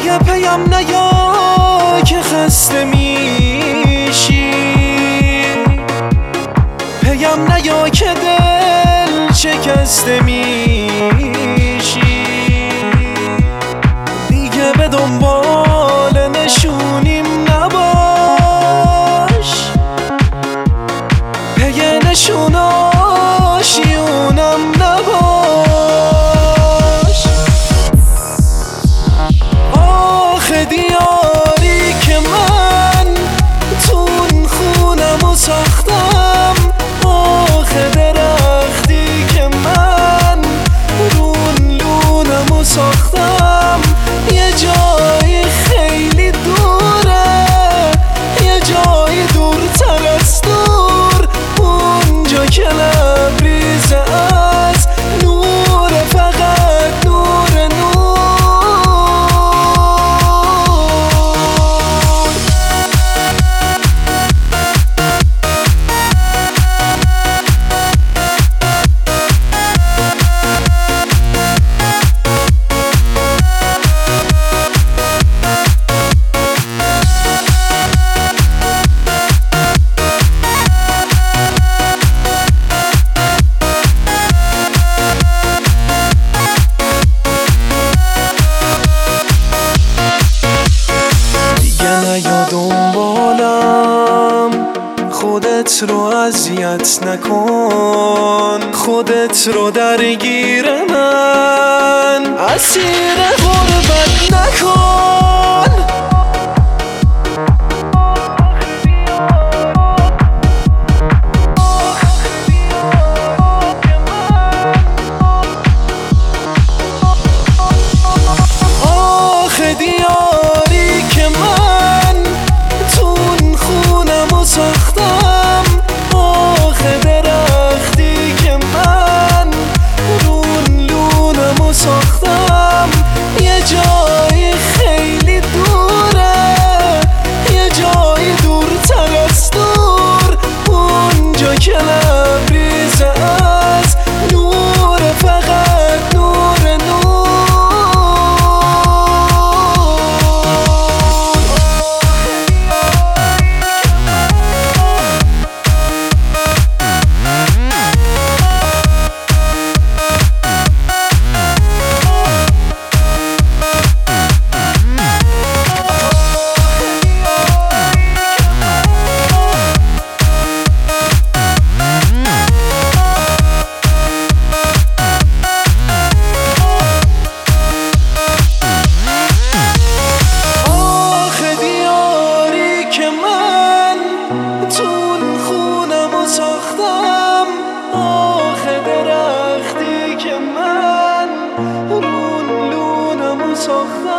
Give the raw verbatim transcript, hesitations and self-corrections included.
دیگه پیم نیا که خسته میشی، پیم نیا که دل شکسته میشی. دیگه به دنبال نشونیم نباش، پی نشوناشیونم نباش. آخه دیاری که من تون خونم و ساختم، آخه درختی که من رون لونم و ساختم، یه جایی خیلی دوره، یه جایی دورتر از دور، اونجا که لبریزه از نور، فقط نور نور. نیا دنبالم، خودت رو اذیت نکن، خودت رو درگیر من اسیر غربت نکن. آخه دیاری که من تون خونم و ساختم، آخه درختی که من رون لونم و ساختم، یه جایی خیلی دوره، یه جایی دورتر از دور، اونجا که لبریزه از نور، فقط نور نور. ساختم، آخه درختی که من رون لونم و ساختم.